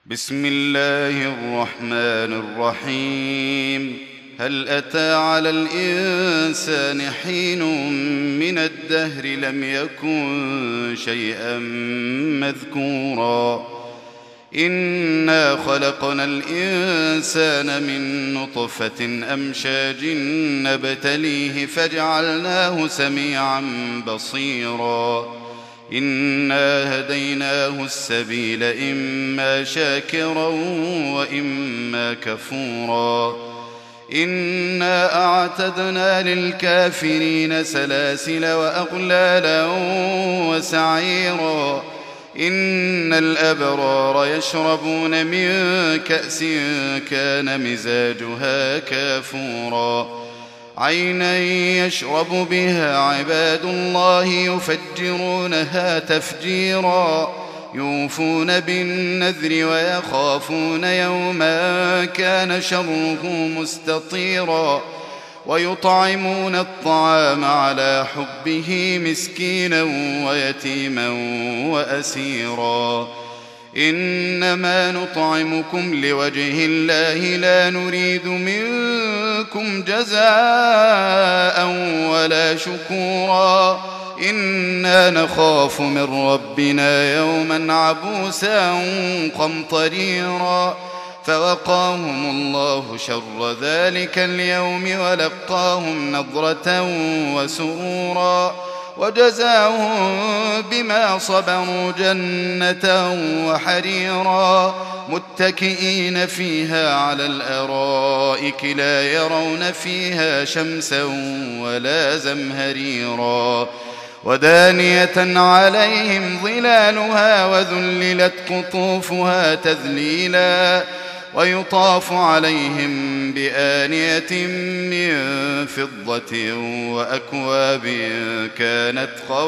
بسم الله الرحمن الرحيم. هل أتى على الإنسان حين من الدهر لم يكن شيئا مذكورا إنا خلقنا الإنسان من نطفة أمشاج نبتليه فجعلناه سميعا بصيرا إنا هديناه السبيل إما شاكرا وإما كفورا إنا أعتدنا للكافرين سلاسل وأغلالا وسعيرا إن الأبرار يشربون من كأس كان مزاجها كافورا عينا يشرب بها عباد الله يفجرونها تفجيرا يوفون بالنذر ويخافون يوما كان شره مستطيرا ويطعمون الطعام على حبه مسكينا ويتيما وأسيرا إنما نطعمكم لوجه الله لا نريد منكم جزاء ولا شكورا إنا نخاف من ربنا يوما عبوسا قمطريرا فوقاهم الله شر ذلك اليوم ولقاهم نضرة وسرورا وجزاهم بما صبروا جنة وحريرا متكئين فيها على الأرائك لا يرون فيها شمسا ولا زمهريرا ودانية عليهم ظلالها وذللت قطوفها تذليلا ويطاف عليهم بآنية من فضة وأكواب كانت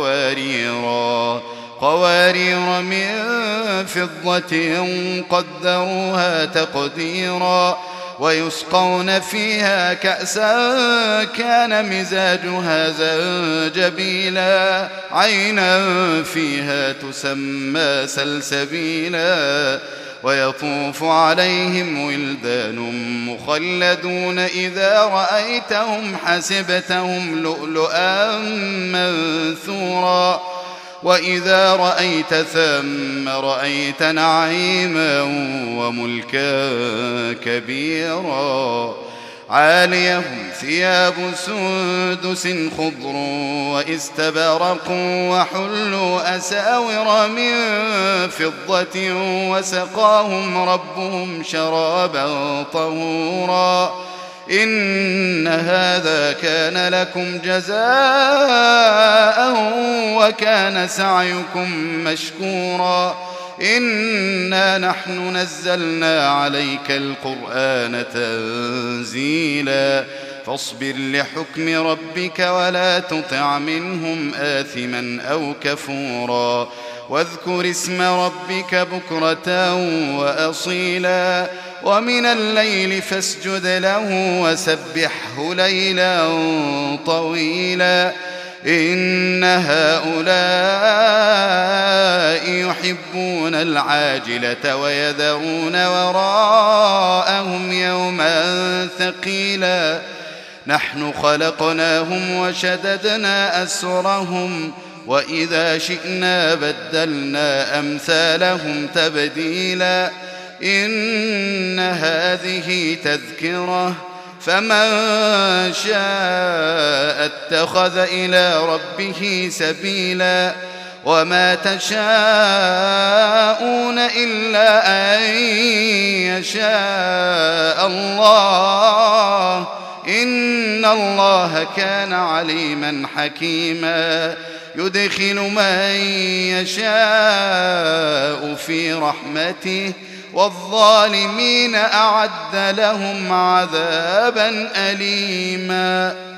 قوارير من فضة قدروها تقديرا ويسقون فيها كأسا كان مزاجها زنجبيلا عينا فيها تسمى سلسبيلا ويطوف عليهم ولدان مخلدون إذا رأيتهم حسبتهم لؤلؤا منثورا وإذا رأيت ثم رأيت نعيما وملكا كبيرا عاليهم ثياب سندس خضر واستبرق وحلوا أساور من فضة وسقاهم ربهم شرابا طهورا إن هذا كان لكم جزاء وكان سعيكم مشكورا إنا نحن نزلنا عليك القرآن تنزيلا فاصبر لحكم ربك ولا تطع منهم آثما أو كفورا واذكر اسم ربك بكرة وأصيلا ومن الليل فاسجد له وسبحه ليلا طويلا إن هؤلاء يحبون العاجلة ويذرون وراءهم يوما ثقيلا نحن خلقناهم وشددنا أسرهم وإذا شئنا بدلنا أمثالهم تبديلا إن هذه تذكرة فمن شاء اتخذ إلى ربه سبيلا وما تشاءون إلا أن يشاء الله إن الله كان عليما حكيما يدخل من يشاء في رحمته والظالمين أعد لهم عذابا أليما.